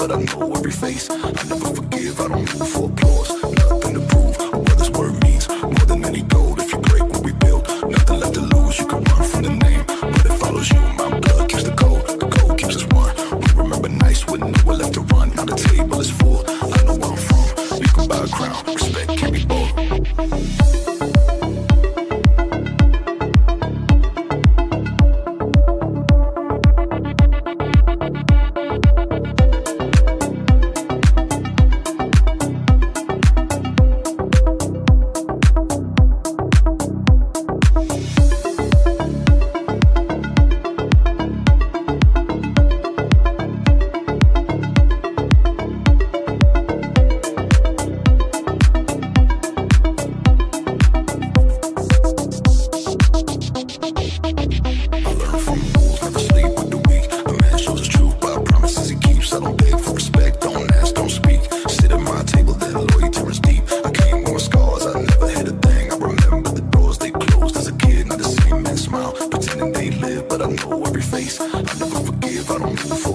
but I know every face. I never forgive, I don't look for applause. Nothing to prove what this word means. More than any gold, if you break what we build, nothing left to lose. You can run from the name, but it follows you. My blood keeps the code keeps us one. We remember nights with nowhere left to run. Now the table is full, I know where I'm from. You can buy a crown, respect can't be bought. But I know every face. I never forgive, I don't